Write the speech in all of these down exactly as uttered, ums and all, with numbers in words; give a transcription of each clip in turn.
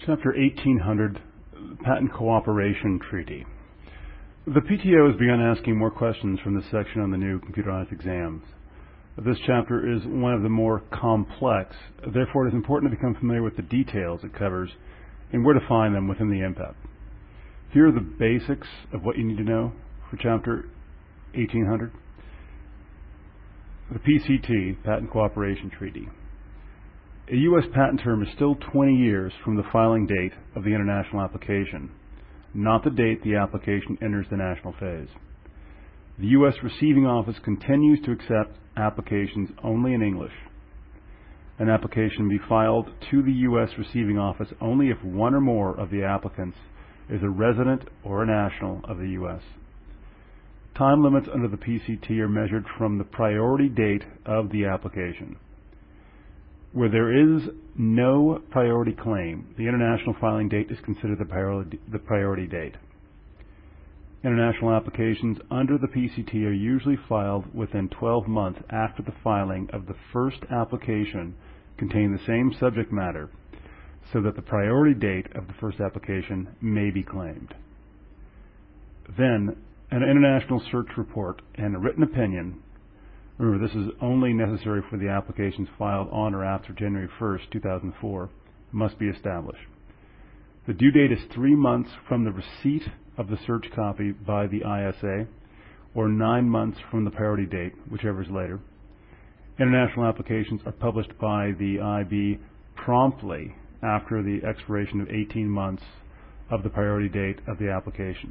Chapter eighteen hundred, Patent Cooperation Treaty. The P T O has begun asking more questions from this section on the new computerized exams. This chapter is one of the more complex, therefore it is important to become familiar with the details it covers and where to find them within the M P A P. Here are the basics of what you need to know for Chapter eighteen hundred. The P C T, Patent Cooperation Treaty. A U S patent term is still twenty years from the filing date of the international application, not the date the application enters the national phase. The U S Receiving Office continues to accept applications only in English. An application be filed to the U S Receiving Office only if one or more of the applicants is a resident or a national of the U S Time limits under the P C T are measured from the priority date of the application. Where there is no priority claim, the international filing date is considered the priority, the priority date. International applications under the P C T are usually filed within twelve months after the filing of the first application containing the same subject matter, so that the priority date of the first application may be claimed. Then, an international search report and a written opinion. Remember, this is only necessary for the applications filed on or after January first, two thousand four, must be established. The due date is three months from the receipt of the search copy by the I S A, or nine months from the priority date, whichever is later. International applications are published by the I B promptly after the expiration of eighteen months of the priority date of the application.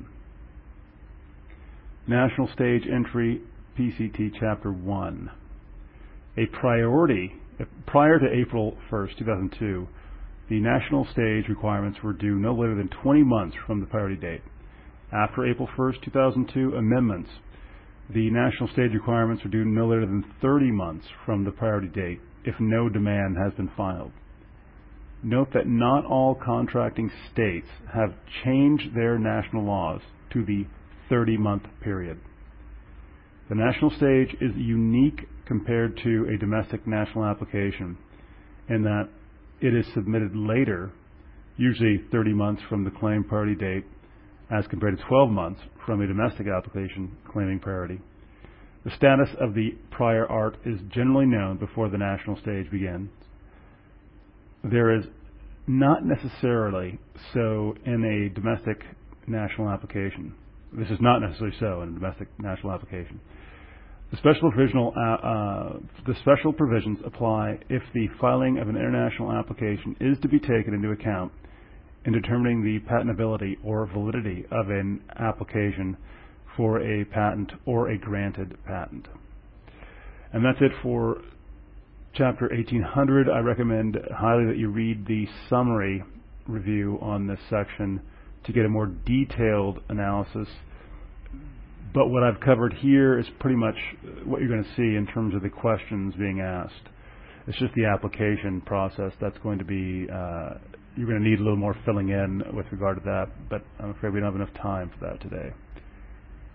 National Stage Entry, P C T Chapter one. A priority, prior to April first, two thousand two, the national stage requirements were due no later than twenty months from the priority date. After April first, two thousand two, amendments, the national stage requirements are due no later than thirty months from the priority date if no demand has been filed. Note that not all contracting states have changed their national laws to the thirty-month period. The national stage is unique compared to a domestic national application in that it is submitted later, usually thirty months from the claim priority date, as compared to twelve months from a domestic application claiming priority. The status of the prior art is generally known before the national stage begins. There is not necessarily so in a domestic national application. This is not necessarily so in a domestic national application. The special provisional, uh, uh, the special provisions apply if the filing of an international application is to be taken into account in determining the patentability or validity of an application for a patent or a granted patent. And that's it for Chapter eighteen hundred. I recommend highly that you read the summary review on this section to get a more detailed analysis. But what I've covered here is pretty much what you're going to see in terms of the questions being asked. It's just the application process that's going to be, uh, you're going to need a little more filling in with regard to that, but I'm afraid we don't have enough time for that today.